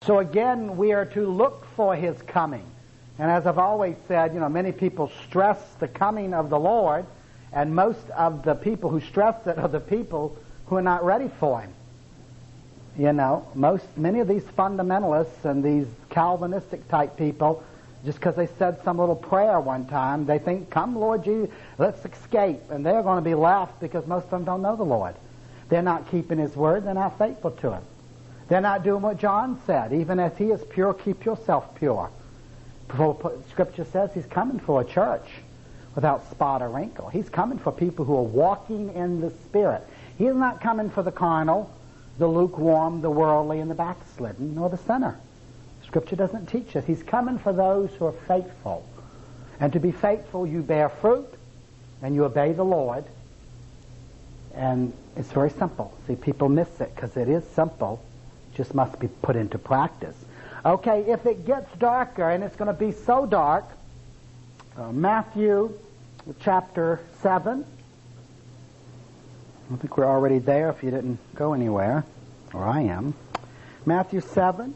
So again, we are to look for His coming. And as I've always said, many people stress the coming of the Lord, and most of the people who stress it are the people who are not ready for Him. Many of these fundamentalists and these Calvinistic type people, just because they said some little prayer one time, they think, "Come, Lord Jesus, let's escape." And they're going to be left because most of them don't know the Lord. They're not keeping His word. They're not faithful to Him. They're not doing what John said. Even as He is pure, keep yourself pure. Scripture says He's coming for a church without spot or wrinkle. He's coming for people who are walking in the Spirit. He's not coming for the carnal, the lukewarm, the worldly, and the backslidden, nor the sinner. Scripture doesn't teach us. He's coming for those who are faithful. And to be faithful, you bear fruit, and you obey the Lord. And it's very simple. See, people miss it because it is simple. It just must be put into practice. Okay, if it gets darker, and it's going to be so dark, Matthew chapter 7. I think we're already there if you didn't go anywhere, or I am. Matthew 7,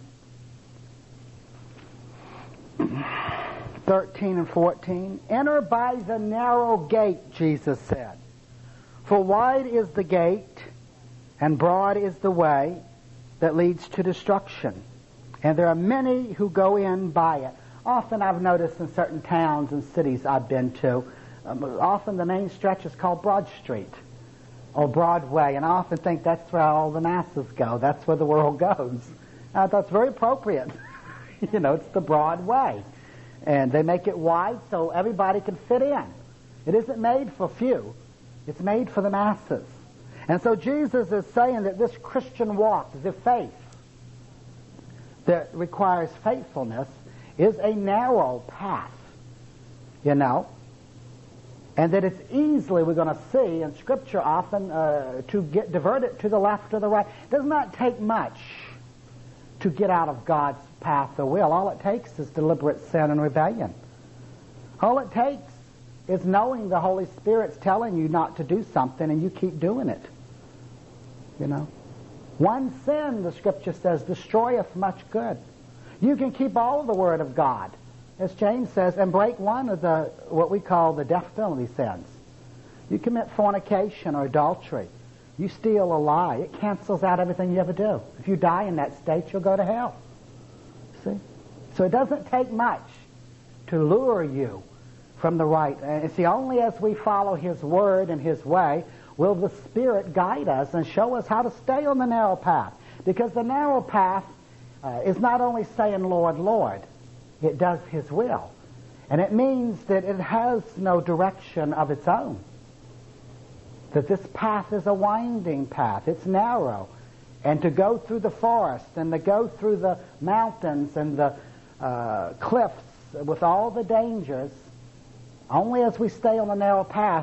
13 and 14. Enter by the narrow gate, Jesus said. For wide is the gate, and broad is the way that leads to destruction. And there are many who go in by it. Often I've noticed in certain towns and cities I've been to, often the main stretch is called Broad Street or Broadway, and I often think that's where all the masses go. That's where the world goes. That's very appropriate. It's the Broadway. And they make it wide so everybody can fit in. It isn't made for few. It's made for the masses. And so Jesus is saying that this Christian walk, the faith that requires faithfulness, is a narrow path, and that it's easily, we're going to see in Scripture often, to get diverted to the left or the right. It does not take much to get out of God's path or will. All it takes is deliberate sin and rebellion. All it takes is knowing the Holy Spirit's telling you not to do something and you keep doing it. One sin, the Scripture says, destroyeth much good. You can keep all of the Word of God, as James says, and break one of the, what we call the death penalty sins. You commit fornication or adultery. You steal a lie. It cancels out everything you ever do. If you die in that state, you'll go to hell. See? So it doesn't take much to lure you from the right. And see, only as we follow His Word and His way will the Spirit guide us and show us how to stay on the narrow path. Because the narrow path is not only saying, Lord, Lord, it does His will. And it means that it has no direction of its own. That this path is a winding path. It's narrow. And to go through the forest and to go through the mountains and the cliffs with all the dangers, only as we stay on the narrow path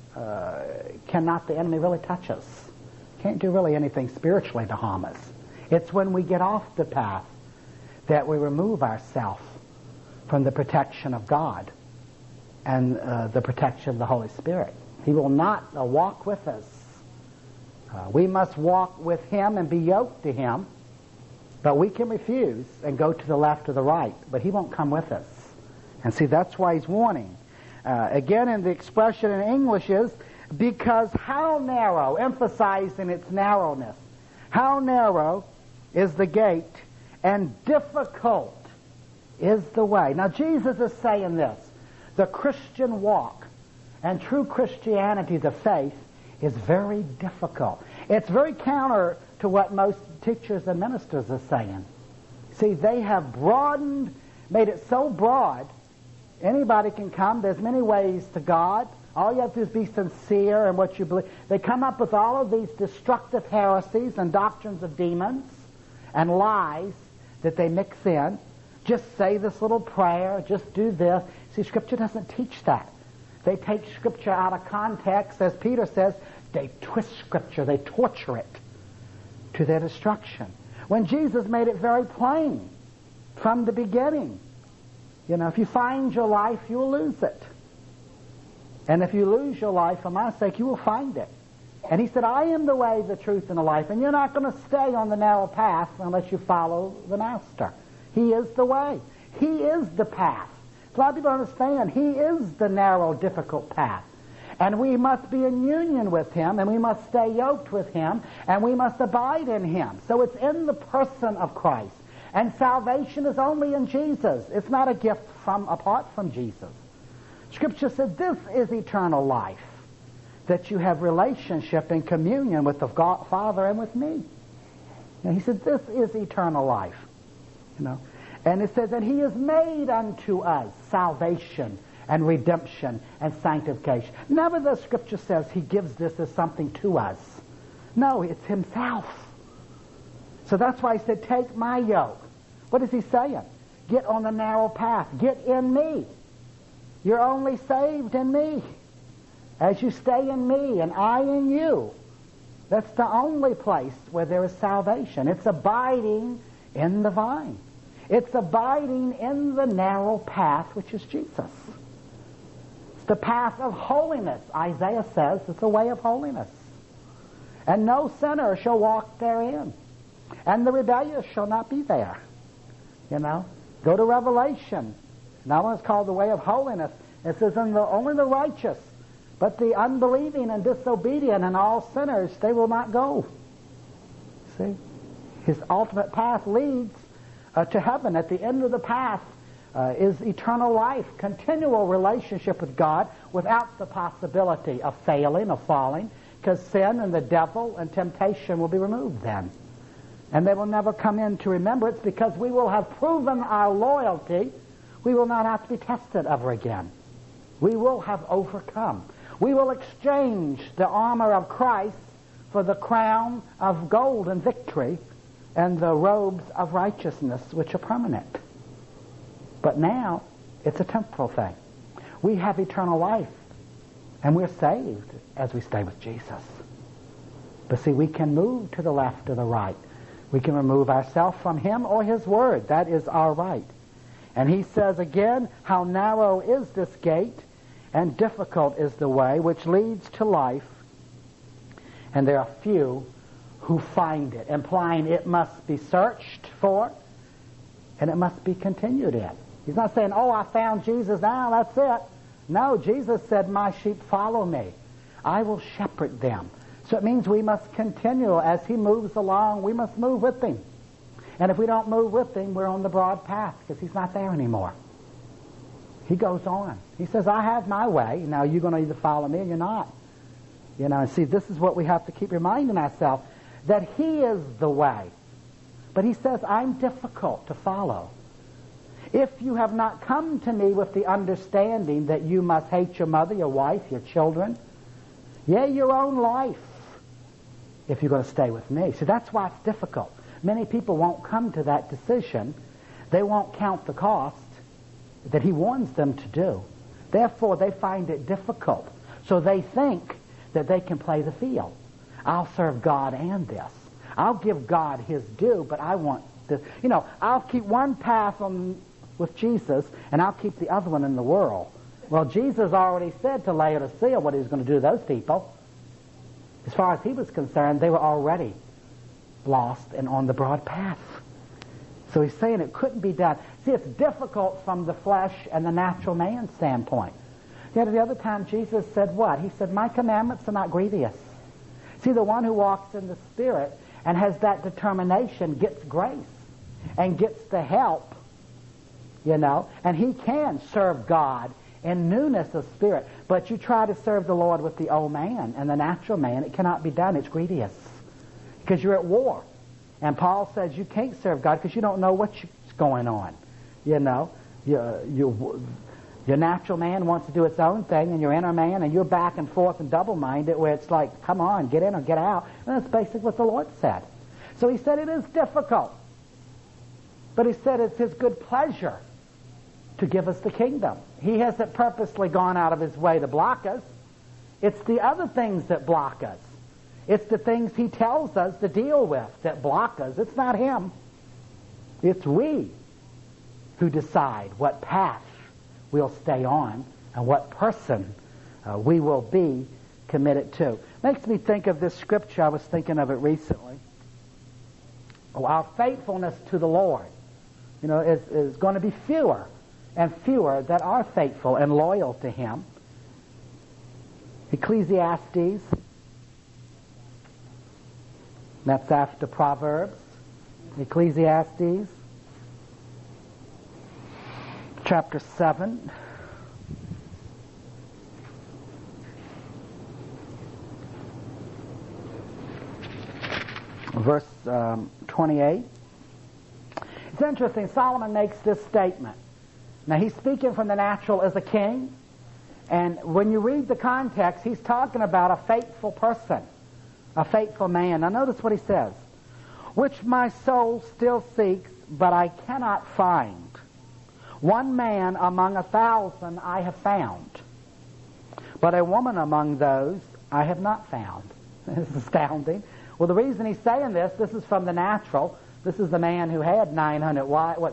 cannot the enemy really touch us. Can't do really anything spiritually to harm us. It's when we get off the path that we remove ourselves from the protection of God and the protection of the Holy Spirit. He will not walk with us. We must walk with Him and be yoked to Him, but we can refuse and go to the left or the right, but He won't come with us. And see, that's why He's warning. Again, in the expression in English is, because how narrow, emphasizing its narrowness, how narrow is the gate and difficult is the way. Now, Jesus is saying this. The Christian walk and true Christianity, the faith, is very difficult. It's very counter to what most teachers and ministers are saying. See, they have broadened, made it so broad, anybody can come. There's many ways to God. All you have to do is be sincere in what you believe. They come up with all of these destructive heresies and doctrines of demons and lies that they mix in. Just say this little prayer. Just do this. See, Scripture doesn't teach that. They take Scripture out of context. As Peter says, they twist Scripture. They torture it to their destruction. When Jesus made it very plain from the beginning. If you find your life, you will lose it. And if you lose your life for my sake, you will find it. And he said, I am the way, the truth, and the life. And you're not going to stay on the narrow path unless you follow the Master. He is the way. He is the path. A lot of people don't understand. He is the narrow, difficult path. And we must be in union with Him, and we must stay yoked with Him, and we must abide in Him. So it's in the person of Christ. And salvation is only in Jesus. It's not a gift apart from Jesus. Scripture said this is eternal life, that you have relationship and communion with the Father and with me. And he said this is eternal life. And it says, and He has made unto us salvation and redemption and sanctification. Never the Scripture says He gives this as something to us. No, it's Himself. So that's why He said, take my yoke. What is He saying? Get on the narrow path. Get in me. You're only saved in me. As you stay in me and I in you, that's the only place where there is salvation. It's abiding in the vine. It's abiding in the narrow path, which is Jesus. It's the path of holiness. Isaiah says it's a way of holiness. And no sinner shall walk therein. And the rebellious shall not be there. Go to Revelation. That one's called the way of holiness. It says only the righteous, but the unbelieving and disobedient and all sinners, they will not go. See? His ultimate path leads to heaven. At the end of the path is eternal life, continual relationship with God without the possibility of failing, of falling, because sin and the devil and temptation will be removed then. And they will never come into remembrance because we will have proven our loyalty. We will not have to be tested ever again. We will have overcome. We will exchange the armor of Christ for the crown of gold and victory and the robes of righteousness, which are permanent. But now, it's a temporal thing. We have eternal life, and we're saved as we stay with Jesus. But see, we can move to the left or the right. We can remove ourselves from Him or His Word. That is our right. And He says again, how narrow is this gate, and difficult is the way which leads to life, and there are few who find it, implying it must be searched for, and it must be continued in. He's not saying, oh, I found Jesus now, that's it. No, Jesus said, my sheep follow me. I will shepherd them. So it means we must continue. As He moves along, we must move with Him. And if we don't move with Him, we're on the broad path because He's not there anymore. He goes on. He says, I have my way. Now you're going to either follow me or you're not. And see, this is what we have to keep reminding ourselves, that He is the way. But He says, I'm difficult to follow. If you have not come to me with the understanding that you must hate your mother, your wife, your children, your own life, if you're going to stay with me. So that's why it's difficult. Many people won't come to that decision. They won't count the cost that He warns them to do. Therefore, they find it difficult. So they think that they can play the field. I'll serve God and this. I'll give God His due, but I want this. I'll keep one path with Jesus, and I'll keep the other one in the world. Well, Jesus already said to Laodicea what He was going to do to those people. As far as He was concerned, they were already lost and on the broad path. So He's saying it couldn't be done. See, it's difficult from the flesh and the natural man standpoint. Yet the other time Jesus said what? He said, my commandments are not grievous. See, the one who walks in the Spirit and has that determination gets grace and gets the help, and he can serve God in newness of spirit. But you try to serve the Lord with the old man and the natural man, it cannot be done. It's grievous because you're at war. And Paul says you can't serve God because you don't know what's going on. Your natural man wants to do its own thing, and your inner man, and you're back and forth and double-minded, where it's like, come on, get in or get out. And that's basically what the Lord said. So He said it is difficult. But He said it's His good pleasure to give us the kingdom. He hasn't purposely gone out of His way to block us. It's the other things that block us. It's the things He tells us to deal with that block us. It's not Him. It's we who decide what path we'll stay on and what person we will be committed to. Makes me think of this scripture. I was thinking of it recently. Our faithfulness to the Lord, is going to be fewer and fewer that are faithful and loyal to Him. Ecclesiastes, that's after Proverbs. Ecclesiastes, chapter 7. Verse 28. It's interesting. Solomon makes this statement. Now, he's speaking from the natural as a king, and when you read the context, he's talking about a faithful person, a faithful man. Now, notice what he says. Which my soul still seeks, but I cannot find. One man among 1,000 I have found, but a woman among those I have not found. This is astounding. Well, the reason he's saying this is from the natural. This is the man who had 900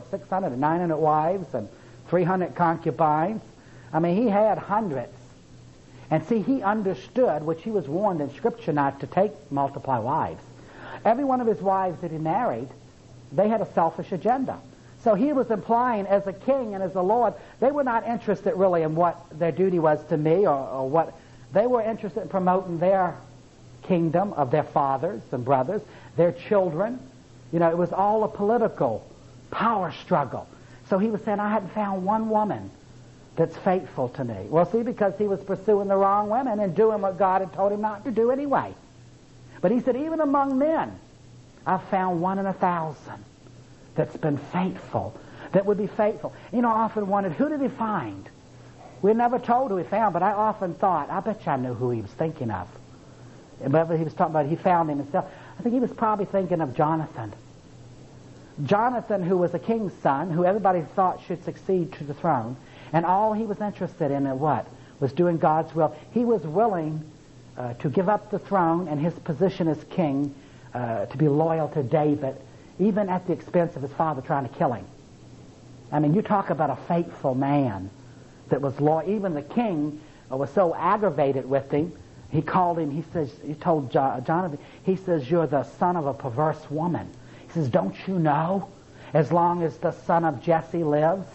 wives and 300 concubines. I mean, he had hundreds. And see, he understood, which he was warned in Scripture not to multiply wives. Every one of his wives that he married, they had a selfish agenda. So he was implying, as a king and as a lord, they were not interested really in what their duty was to me or what. They were interested in promoting their kingdom of their fathers and brothers, their children. It was all a political power struggle. So he was saying, I hadn't found one woman that's faithful to me. Well, see, because he was pursuing the wrong women and doing what God had told him not to do anyway. But he said, even among men, I've found 1 in 1,000 that's been faithful, that would be faithful. I often wondered, who did he find? We're never told who he found, but I often thought, I bet you I knew who he was thinking of. Whether he was talking about he found him himself, I think he was probably thinking of Jonathan. Jonathan, who was a king's son, who everybody thought should succeed to the throne, and all he was interested in was doing God's will. He was willing to give up the throne and his position as king to be loyal to David, even at the expense of his father trying to kill him. I mean, you talk about a faithful man that was loyal. Even the king was so aggravated with him. He called him, he told Jonathan, he says, you're the son of a perverse woman. He says, don't you know, as long as the son of Jesse lives,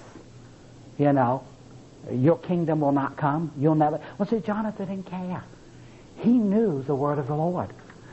your kingdom will not come. You'll never. Well, see, Jonathan didn't care. He knew the word of the Lord.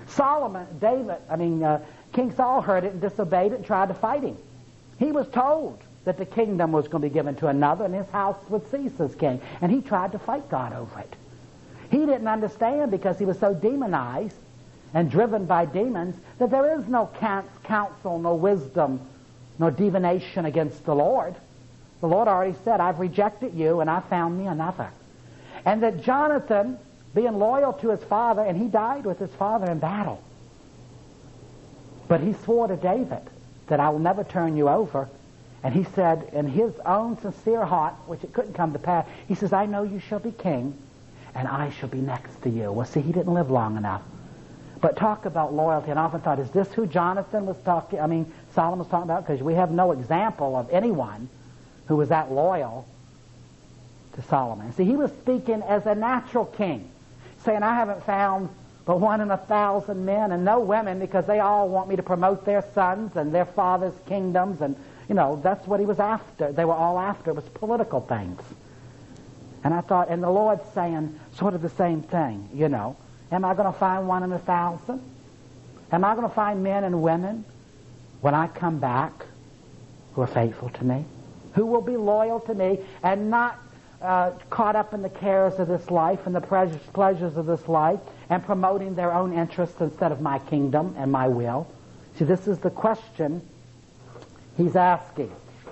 King Saul heard it and disobeyed it and tried to fight him. He was told that the kingdom was going to be given to another and his house would cease as king. And he tried to fight God over it. He didn't understand, because he was so demonized and driven by demons, that there is no counsel, no wisdom, no divination against the Lord. The Lord already said, I've rejected you and I found me another. And that Jonathan, being loyal to his father, and he died with his father in battle. But he swore to David that I will never turn you over. And he said in his own sincere heart, which it couldn't come to pass, he says, I know you shall be king, and I shall be next to you. Well, see, he didn't live long enough. But talk about loyalty. And I often thought, is this who Solomon was talking about? Because we have no example of anyone who was that loyal to Solomon. See, he was speaking as a natural king, saying, I haven't found but 1 in 1,000 men and no women, because they all want me to promote their sons and their fathers' kingdoms. And, that's what he was after. They were all after. It was political things. And I thought, and the Lord's saying sort of the same thing, Am I going to find 1 in 1,000? Am I going to find men and women when I come back who are faithful to me? Who will be loyal to me and not caught up in the cares of this life and the pleasures of this life and promoting their own interests instead of my kingdom and my will? See, this is the question he's asking.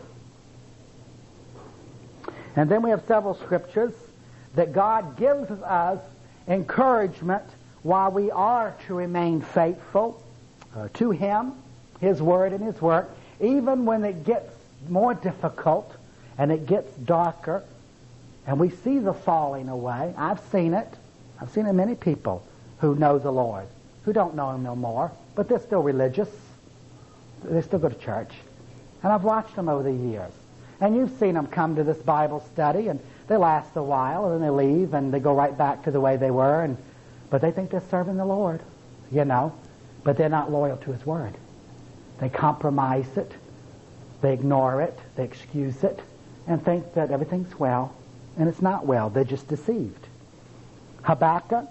And then we have several scriptures that God gives us encouragement while we are to remain faithful to Him, His Word and His work, even when it gets more difficult and it gets darker and we see the falling away. I've seen it. I've seen it in many people who know the Lord, who don't know Him no more, but they're still religious. They still go to church. And I've watched them over the years. And you've seen them come to this Bible study, and they last a while, and then they leave, and they go right back to the way they were, and But they think they're serving the Lord, but they're not loyal to His Word. They compromise it, they ignore it, they excuse it, and think that everything's well, and it's not well. They're just deceived. Habakkuk.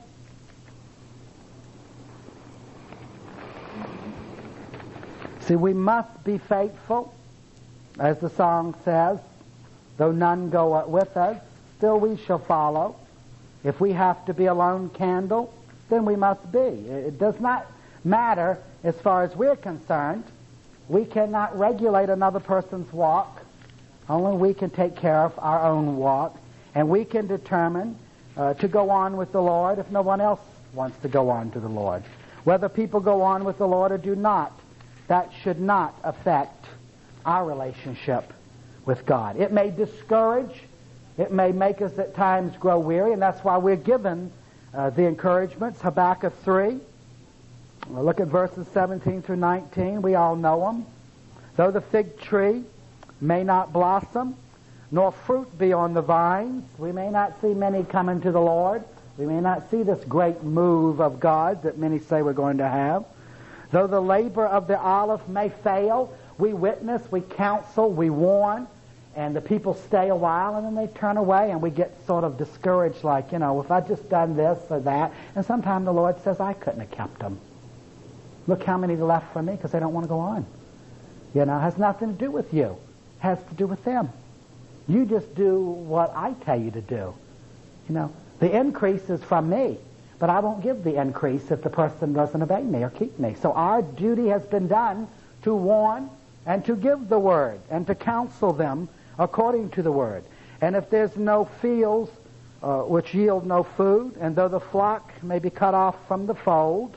See, we must be faithful, as the song says. Though none go with us, still we shall follow. If we have to be a lone candle, then we must be. It does not matter as far as we're concerned. We cannot regulate another person's walk. Only we can take care of our own walk. And we can determine to go on with the Lord if no one else wants to go on to the Lord. Whether people go on with the Lord or do not, that should not affect our relationship with God. It may discourage, it may make us at times grow weary, and that's why we're given the encouragements. Habakkuk 3. We'll look at verses 17 through 19. We all know them. Though the fig tree may not blossom, nor fruit be on the vines, we may not see many coming to the Lord. We may not see this great move of God that many say we're going to have. Though the labor of the olive may fail, we witness, we counsel, we warn, and the people stay a while and then they turn away and we get sort of discouraged like, if I just done this or that. And sometimes the Lord says, I couldn't have kept them. Look how many left for me because they don't want to go on. It has nothing to do with you. It has to do with them. You just do what I tell you to do. The increase is from me, but I won't give the increase if the person doesn't obey me or keep me. So our duty has been done to warn and to give the word and to counsel them according to the word. And if there's no fields which yield no food, and though the flock may be cut off from the fold,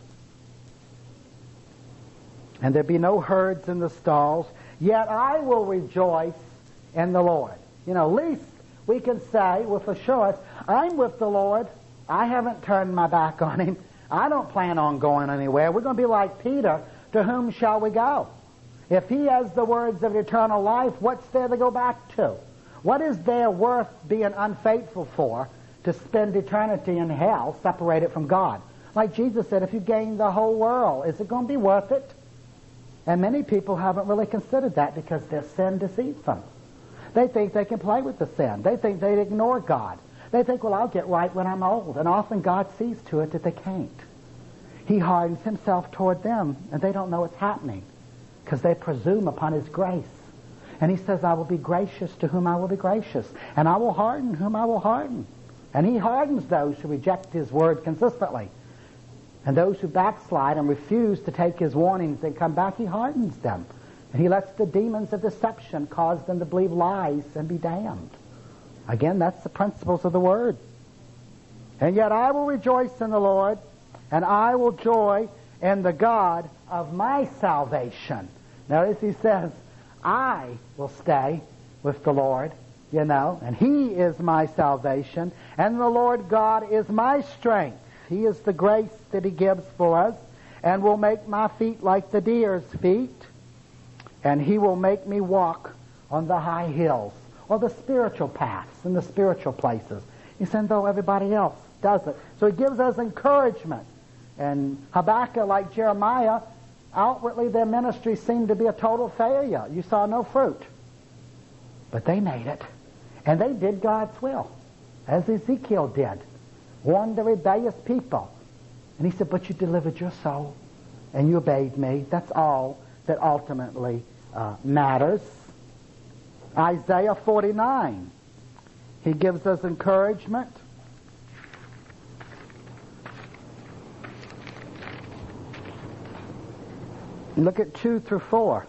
and there be no herds in the stalls, yet I will rejoice in the Lord. At least we can say with assurance, I'm with the Lord. I haven't turned my back on Him. I don't plan on going anywhere. We're going to be like Peter. To whom shall we go? If He has the words of eternal life, what's there to go back to? What is there worth being unfaithful for to spend eternity in hell separated from God? Like Jesus said, if you gain the whole world, is it going to be worth it? And many people haven't really considered that because their sin deceives them. They think they can play with the sin. They think they'd ignore God. They think, well, I'll get right when I'm old. And often God sees to it that they can't. He hardens Himself toward them, and they don't know what's happening because they presume upon His grace. And He says, I will be gracious to whom I will be gracious, and I will harden whom I will harden. And He hardens those who reject His word consistently. And those who backslide and refuse to take His warnings and come back, He hardens them. And He lets the demons of deception cause them to believe lies and be damned. Again, that's the principles of the Word. And yet I will rejoice in the Lord, and I will joy in the God of my salvation. Notice He says, I will stay with the Lord, and He is my salvation, and the Lord God is my strength. He is the grace that He gives for us, and will make my feet like the deer's feet, and He will make me walk on the high hills, or the spiritual paths and the spiritual places. He said, though everybody else does it. So He gives us encouragement. And Habakkuk, like Jeremiah, outwardly their ministry seemed to be a total failure. You saw no fruit. But they made it. And they did God's will, as Ezekiel did. Warned the rebellious people. And He said, but you delivered your soul, and you obeyed me. That's all that ultimately matters. Isaiah 49. He gives us encouragement. Look at 2 through 4.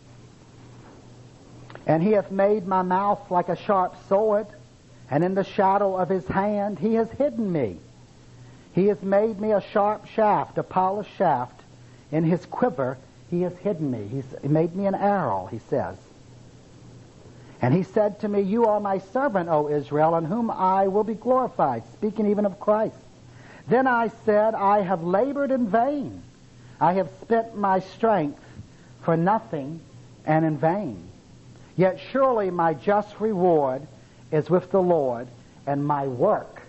And He hath made my mouth like a sharp sword, and in the shadow of His hand He has hidden me. He has made me a sharp shaft, a polished shaft. In His quiver He has hidden me. He made me an arrow, He says. And He said to me, you are my servant, O Israel, in whom I will be glorified, speaking even of Christ. Then I said, I have labored in vain. I have spent my strength for nothing and in vain. Yet surely my just reward is with the Lord, and my work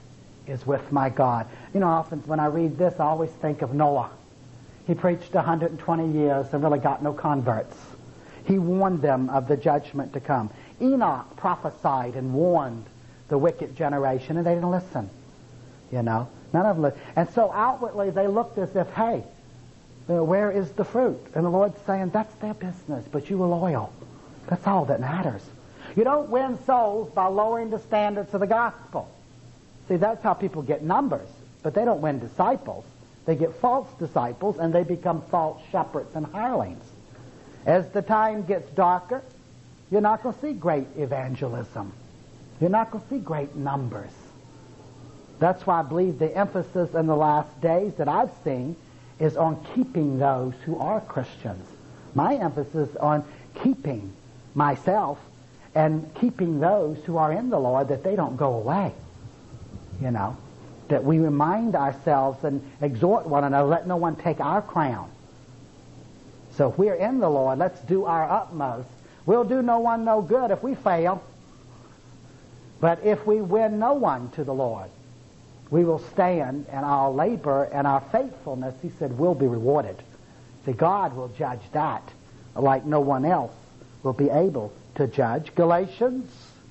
is with my God. You know, often when I read this, I always think of Noah. He preached 120 years and really got no converts. He warned them of the judgment to come. Enoch prophesied and warned the wicked generation, and they didn't listen. You know, none of them listened. And so outwardly they looked as if, hey, where is the fruit? And the Lord's saying, that's their business, but you were loyal. That's all that matters. You don't win souls by lowering the standards of the gospel. See, that's how people get numbers, but they don't win disciples. They get false disciples, and they become false shepherds and hirelings. As the time gets darker, you're not going to see great evangelism. You're not going to see great numbers. That's why I believe the emphasis in the last days that I've seen is on keeping those who are Christians. My emphasis on keeping myself and keeping those who are in the Lord, that they don't go away. You know, that we remind ourselves and exhort one another, let no one take our crown. So if we're in the Lord, let's do our utmost. We'll do no one no good if we fail. But if we win no one to the Lord, we will stand, and our labor and our faithfulness, he said, will be rewarded. See, God will judge that like no one else will be able to judge. Galatians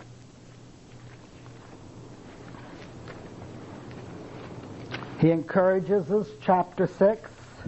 he encourages us, chapter 6,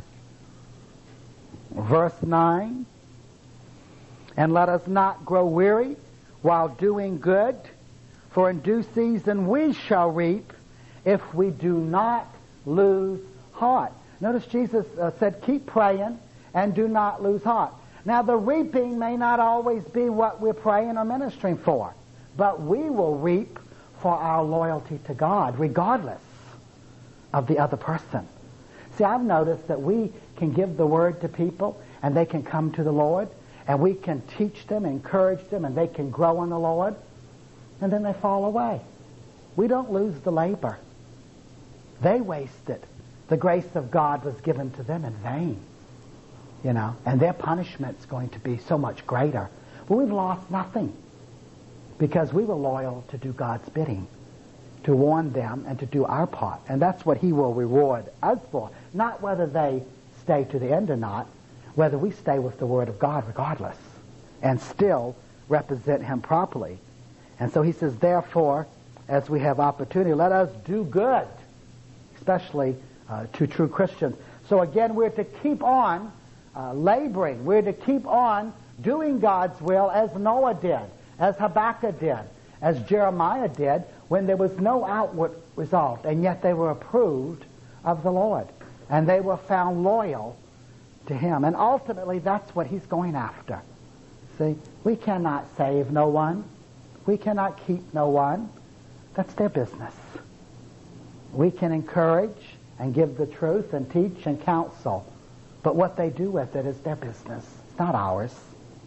verse 9. And let us not grow weary while doing good, for in due season we shall reap if we do not lose heart. Notice Jesus said, keep praying and do not lose heart. Now the reaping may not always be what we're praying or ministering for, but we will reap for our loyalty to God regardless of the other person. See, I've noticed that we can give the word to people and they can come to the Lord, and we can teach them, encourage them, and they can grow in the Lord, and then they fall away. We don't lose the labor. They waste it. The grace of God was given to them in vain, you know, and their punishment's going to be so much greater. But we've lost nothing because we were loyal to do God's bidding, to warn them and to do our part. And that's what he will reward us for. Not whether they stay to the end or not, whether we stay with the Word of God regardless and still represent him properly. And so he says, therefore, as we have opportunity, let us do good, especially to true Christians. So again, we're to keep on laboring. We're to keep on doing God's will as Noah did, as Habakkuk did, as Jeremiah did, when there was no outward result, and yet they were approved of the Lord, and they were found loyal to him. And ultimately, that's what he's going after. See, we cannot save no one. We cannot keep no one. That's their business. We can encourage and give the truth and teach and counsel, but what they do with it is their business. It's not ours.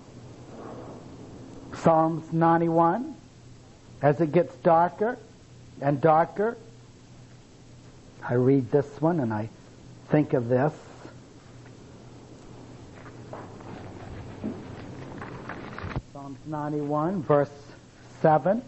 Psalms 91, as it gets darker and darker, I read this one and I think of this. Psalms 91, verse 7.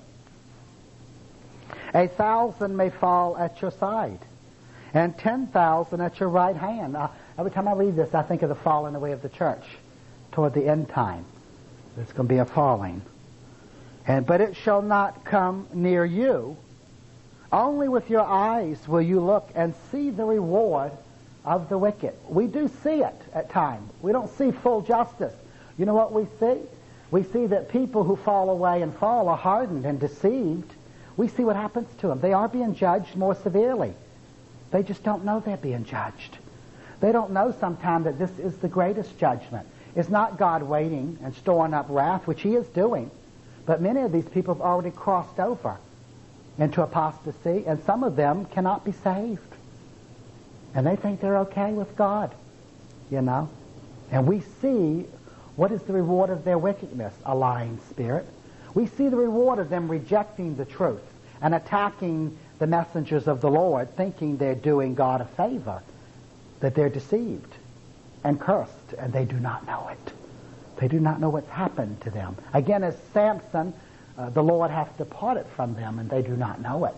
1,000 may fall at your side, and 10,000 at your right hand. Every time I read this, I think of the falling away of the church toward the end time. There's going to be a falling. But it shall not come near you. Only with your eyes will you look and see the reward of the wicked. We do see it at times. We don't see full justice. You know what we see? We see that people who fall away and fall are hardened and deceived. We see what happens to them. They are being judged more severely. They just don't know they're being judged. They don't know sometimes that this is the greatest judgment. It's not God waiting and storing up wrath, which he is doing. But many of these people have already crossed over into apostasy, and some of them cannot be saved. And they think they're okay with God, you know. And we see what is the reward of their wickedness, a lying spirit. We see the reward of them rejecting the truth and attacking the messengers of the Lord, thinking they're doing God a favor, that they're deceived and cursed, and they do not know it. They do not know what's happened to them. Again, as Samson, the Lord hath departed from them, and they do not know it.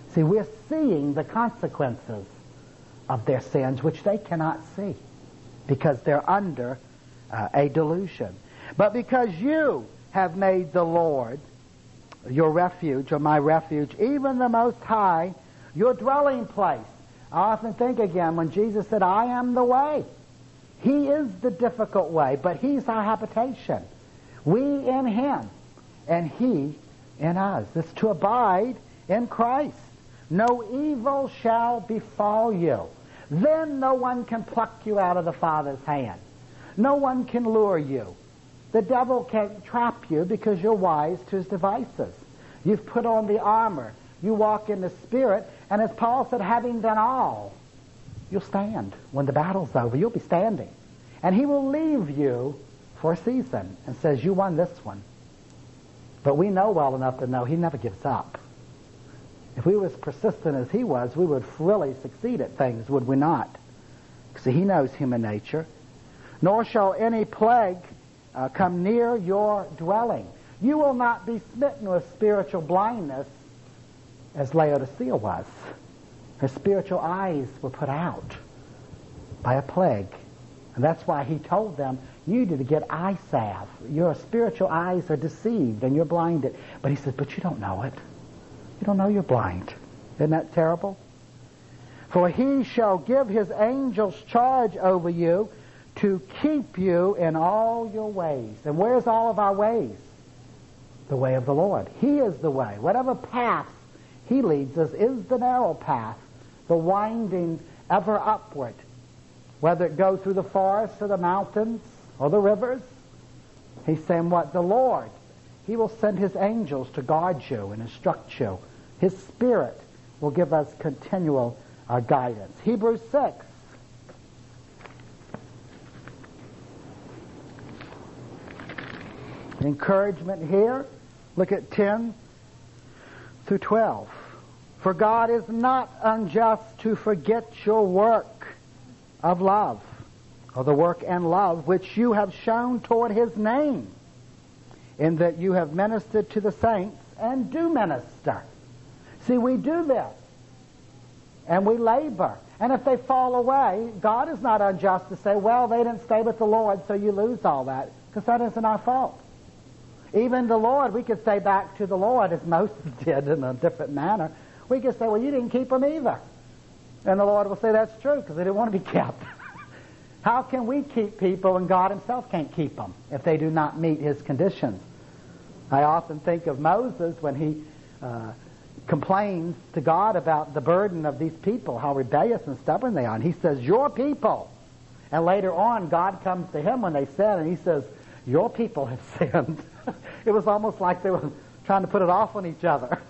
See, we're seeing the consequences of their sins, which they cannot see because they're under a delusion. But because you have made the Lord your refuge, or my refuge, even the Most High, your dwelling place. I often think again when Jesus said, I am the way. He is the difficult way, but He's our habitation. We in Him, and He in us. It's to abide in Christ. No evil shall befall you. Then no one can pluck you out of the Father's hand. No one can lure you. The devil can't trap you because you're wise to his devices. You've put on the armor. You walk in the Spirit, and as Paul said, having done all, you'll stand. When the battle's over, you'll be standing. And he will leave you for a season and says, you won this one. But we know well enough to know he never gives up. If we were as persistent as he was, we would really succeed at things, would we not? See, he knows human nature. Nor shall any plague come near your dwelling. You will not be smitten with spiritual blindness as Laodicea was. Her spiritual eyes were put out by a plague. And that's why he told them, you need to get eye salve. Your spiritual eyes are deceived and you're blinded. But he said, but you don't know it. You don't know you're blind. Isn't that terrible? For he shall give his angels charge over you to keep you in all your ways. And where's all of our ways? The way of the Lord. He is the way. Whatever path he leads us is the narrow path, the winding ever upward. Whether it goes through the forests or the mountains or the rivers, he's saying what? The Lord. He will send his angels to guard you and instruct you. His Spirit will give us continual guidance. Hebrews 6. Encouragement here. Look at 10 through 12. For God is not unjust to forget your work of love, or the work and love which you have shown toward his name, in that you have ministered to the saints and do minister. See, we do this, and we labor. And if they fall away, God is not unjust to say, well, they didn't stay with the Lord, so you lose all that, because that isn't our fault. Even the Lord, we could say back to the Lord, as Moses did in a different manner. We could say, well, you didn't keep them either. And the Lord will say, that's true, because they didn't want to be kept. How can we keep people and God himself can't keep them if they do not meet his conditions? I often think of Moses when he complains to God about the burden of these people, how rebellious and stubborn they are. And he says, your people. And later on, God comes to him when they sin, and he says, your people have sinned. It was almost like they were trying to put it off on each other.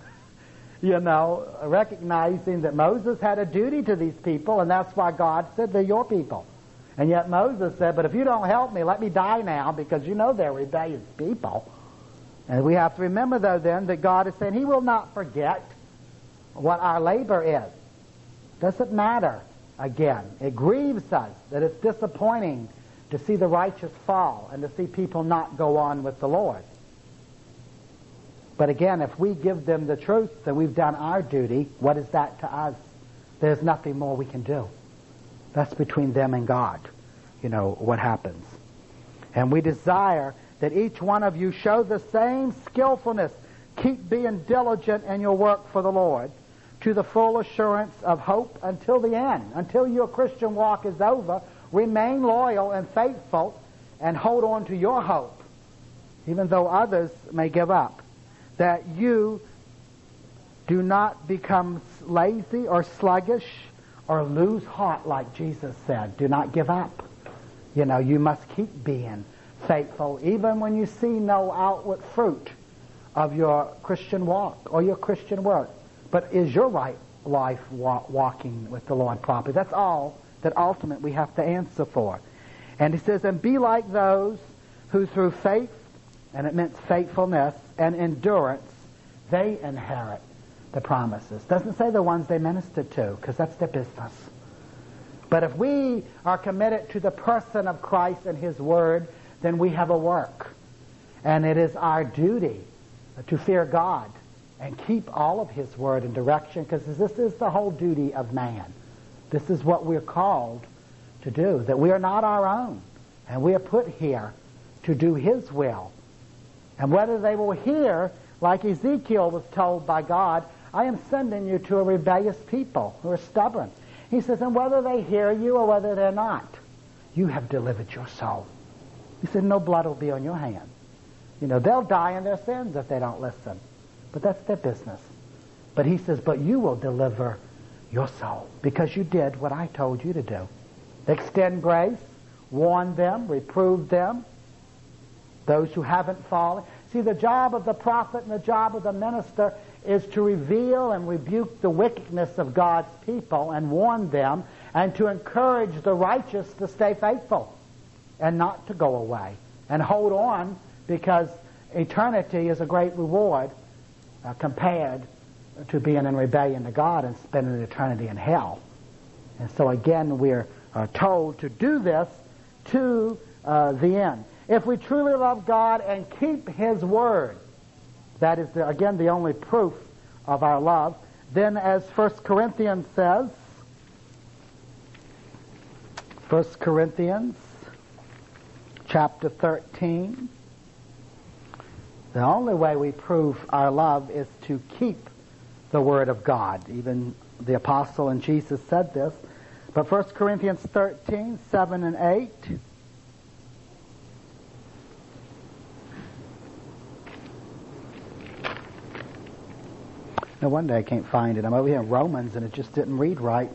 Recognizing that Moses had a duty to these people, and that's why God said they're your people. And yet Moses said, but if you don't help me, let me die now, because you know they're rebellious people. And we have to remember, though, then, that God is saying he will not forget what our labor is. Doesn't matter, again. It grieves us that it's disappointing to see the righteous fall and to see people not go on with the Lord. But again, if we give them the truth that we've done our duty, what is that to us? There's nothing more we can do. That's between them and God, what happens. And we desire that each one of you show the same skillfulness. Keep being diligent in your work for the Lord, to the full assurance of hope until the end. Until your Christian walk is over, remain loyal and faithful and hold on to your hope, even though others may give up. That you do not become lazy or sluggish or lose heart, like Jesus said. Do not give up. You must keep being faithful, even when you see no outward fruit of your Christian walk or your Christian work. But is your right life walking with the Lord properly? That's all that ultimately we have to answer for. And he says, and be like those who through faith, and it means faithfulness and endurance, they inherit the promises. Doesn't say the ones they minister to, because that's their business. But if we are committed to the person of Christ and his word, then we have a work. And it is our duty to fear God and keep all of His word and direction, because this is the whole duty of man. This is what we're called to do, that we are not our own, and we are put here to do His will. And whether they will hear, like Ezekiel was told by God, I am sending you to a rebellious people who are stubborn. He says, and whether they hear you or whether they're not, you have delivered your soul. He said, no blood will be on your hand. You know, they'll die in their sins if they don't listen. But that's their business. But he says, but you will deliver your soul because you did what I told you to do. Extend grace, warn them, reprove them, those who haven't fallen. See, the job of the prophet and the job of the minister is to reveal and rebuke the wickedness of God's people and warn them, and to encourage the righteous to stay faithful and not to go away and hold on, because eternity is a great reward compared to being in rebellion to God and spending eternity in hell. And so again, we're told to do this to the end. If we truly love God and keep His word, that is, again, the only proof of our love, then as 1 Corinthians says, 1 Corinthians chapter 13, the only way we prove our love is to keep the word of God. Even the apostle and Jesus said this. But 1 Corinthians 13, 7 and 8. No wonder I can't find it. I'm over here in Romans and it just didn't read right.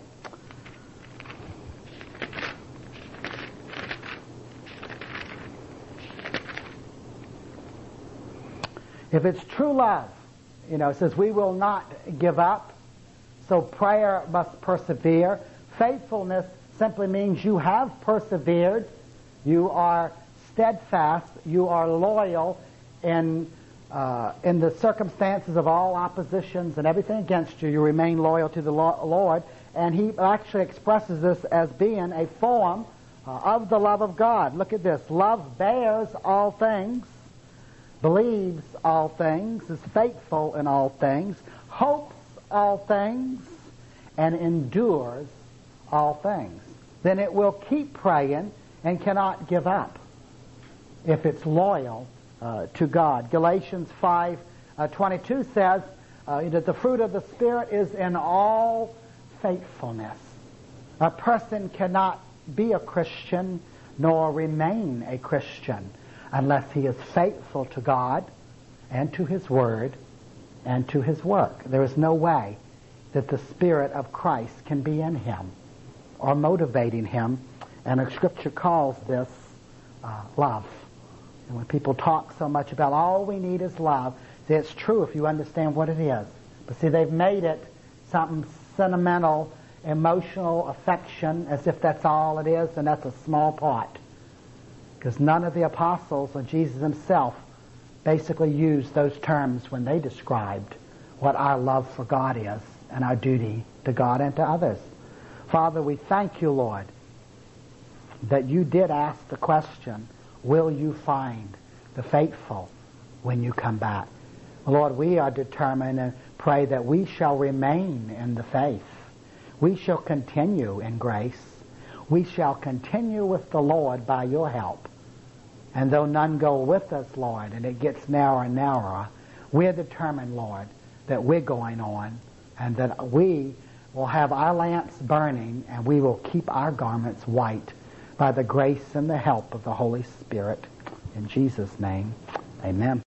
If it's true love, you know, it says we will not give up, so prayer must persevere. Faithfulness simply means you have persevered, you are steadfast, you are loyal in the circumstances of all oppositions and everything against you. You remain loyal to the Lord, and he actually expresses this as being a form of the love of God. Look at this. Love bears all things, believes all things, is faithful in all things, hopes all things, and endures all things. Then it will keep praying and cannot give up if it's loyal to God. Galatians 5:22 says that the fruit of the Spirit is in all faithfulness. A person cannot be a Christian nor remain a Christian unless he is faithful to God and to His Word and to His work. There is no way that the Spirit of Christ can be in him or motivating him, and the Scripture calls this love. And when people talk so much about all we need is love, see, it's true if you understand what it is. But see, they've made it something sentimental, emotional affection, as if that's all it is, and that's a small part. Because none of the apostles or Jesus himself basically used those terms when they described what our love for God is and our duty to God and to others. Father, we thank you, Lord, that you did ask the question, will you find the faithful when you come back? Lord, we are determined and pray that we shall remain in the faith. We shall continue in grace. We shall continue with the Lord by your help. And though none go with us, Lord, and it gets narrower and narrower, we're determined, Lord, that we're going on and that we will have our lamps burning and we will keep our garments white by the grace and the help of the Holy Spirit. In Jesus' name, amen.